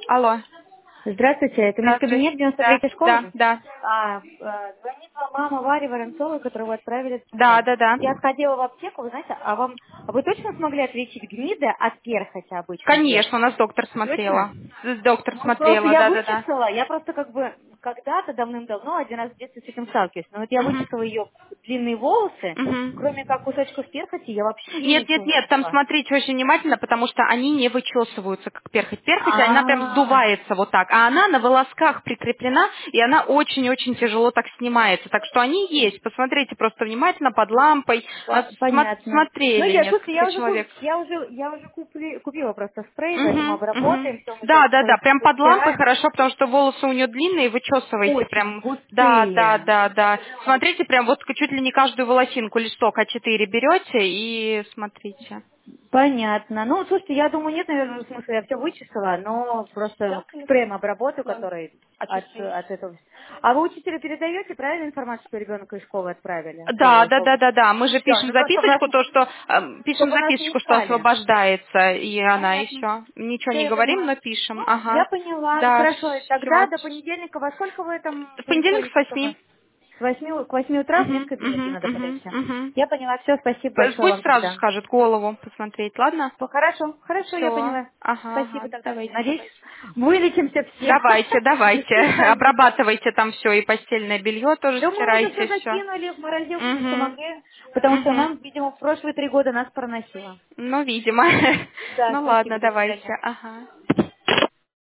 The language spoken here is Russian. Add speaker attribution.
Speaker 1: Алло.
Speaker 2: Здравствуйте, это
Speaker 1: Здравствуйте.
Speaker 2: медкабинет
Speaker 1: Да,
Speaker 2: 93-й
Speaker 1: да,
Speaker 2: школы.
Speaker 1: да.
Speaker 2: Звонит вам мама Вари Воронцовой, которую вы отправили в
Speaker 1: Да,
Speaker 2: центр.
Speaker 1: да, да.
Speaker 2: Я сходила в аптеку, вы знаете, а вы точно смогли отличить гниды от перхоти обычной
Speaker 1: Конечно, у
Speaker 2: детской?
Speaker 1: нас доктор
Speaker 2: Точно?
Speaker 1: смотрела. Доктор
Speaker 2: Ну, просто
Speaker 1: смотрела,
Speaker 2: я
Speaker 1: да, да, да.
Speaker 2: вычислила, я просто как бы когда-то давным-давно один раз в детстве с этим сталкиваюсь. Но вот я
Speaker 1: Мгм.
Speaker 2: вычислила ее длинные волосы, кроме как
Speaker 1: Мгм.
Speaker 2: кусочков перхоти, я вообще
Speaker 1: Нет, нет,
Speaker 2: ничего не
Speaker 1: нет, там
Speaker 2: нашла.
Speaker 1: смотрите очень внимательно, потому что они не вычесываются, как перхоть. Перхоть, она прям
Speaker 2: А,
Speaker 1: сдувается вот так, а она на волосках прикреплена, и она очень-очень тяжело так снимается. Так что они есть. Посмотрите просто внимательно под лампой. Нас
Speaker 2: Понятно. Ну,
Speaker 1: смотрели
Speaker 2: слушайте,
Speaker 1: несколько человек.
Speaker 2: я уже купила просто спрей, за ним
Speaker 1: Мгм,
Speaker 2: обработаем,
Speaker 1: мгм.
Speaker 2: все мы
Speaker 1: Да,
Speaker 2: сейчас
Speaker 1: да, да, прям под лампой
Speaker 2: постираем.
Speaker 1: хорошо, потому что волосы у нее длинные, вычесывайте
Speaker 2: Очень
Speaker 1: прям. Да, да,
Speaker 2: густые.
Speaker 1: да, да. Смотрите, прям вот чуть ли не каждую волосинку листок А4 берете и смотрите.
Speaker 2: Понятно. Ну, слушайте, я думаю, нет, наверное, смысла, я все вычислила, но просто спреем обработаю, который от этого. А вы учителю передаете правильную информацию, что ребенка из школы отправили?
Speaker 1: Да, да, да, да, да. Мы же
Speaker 2: Все,
Speaker 1: пишем
Speaker 2: ну просто
Speaker 1: записочку, то, что пишем
Speaker 2: чтобы нас не
Speaker 1: записочку, что
Speaker 2: искали.
Speaker 1: освобождается, и она, и
Speaker 2: Понятно.
Speaker 1: все. Ничего
Speaker 2: Все,
Speaker 1: не
Speaker 2: я
Speaker 1: говорим,
Speaker 2: поняла.
Speaker 1: но пишем.
Speaker 2: Ну, я
Speaker 1: Ага.
Speaker 2: поняла.
Speaker 1: Да,
Speaker 2: Хорошо. Тогда
Speaker 1: все.
Speaker 2: до понедельника во сколько вы там
Speaker 1: В понедельник с
Speaker 2: приходите,
Speaker 1: 8.
Speaker 2: чтобы к 8 утра в
Speaker 1: Угу,
Speaker 2: медкабинете
Speaker 1: угу,
Speaker 2: надо
Speaker 1: угу,
Speaker 2: подойти.
Speaker 1: угу.
Speaker 2: Я поняла. Все, спасибо большое
Speaker 1: Пусть
Speaker 2: вам
Speaker 1: сразу
Speaker 2: тогда.
Speaker 1: скажет голову посмотреть, ладно?
Speaker 2: Хорошо, хорошо, я
Speaker 1: Все.
Speaker 2: поняла.
Speaker 1: Ага,
Speaker 2: Спасибо
Speaker 1: ага.
Speaker 2: тогда.
Speaker 1: Давайте,
Speaker 2: Надеюсь,
Speaker 1: давайте.
Speaker 2: вылечимся все.
Speaker 1: Давайте,
Speaker 2: И
Speaker 1: давайте.
Speaker 2: специалисты.
Speaker 1: Обрабатывайте там все, и постельное белье тоже
Speaker 2: Да мы уже все
Speaker 1: стирайте, все.
Speaker 2: закинули в морозилку, все, что
Speaker 1: Угу.
Speaker 2: могли, потому что
Speaker 1: Угу.
Speaker 2: нам, видимо, в прошлые 3 года нас проносило.
Speaker 1: Ну, видимо.
Speaker 2: Да,
Speaker 1: Ну
Speaker 2: спасибо,
Speaker 1: ладно,
Speaker 2: до
Speaker 1: давайте.
Speaker 2: свидания.
Speaker 1: Ага.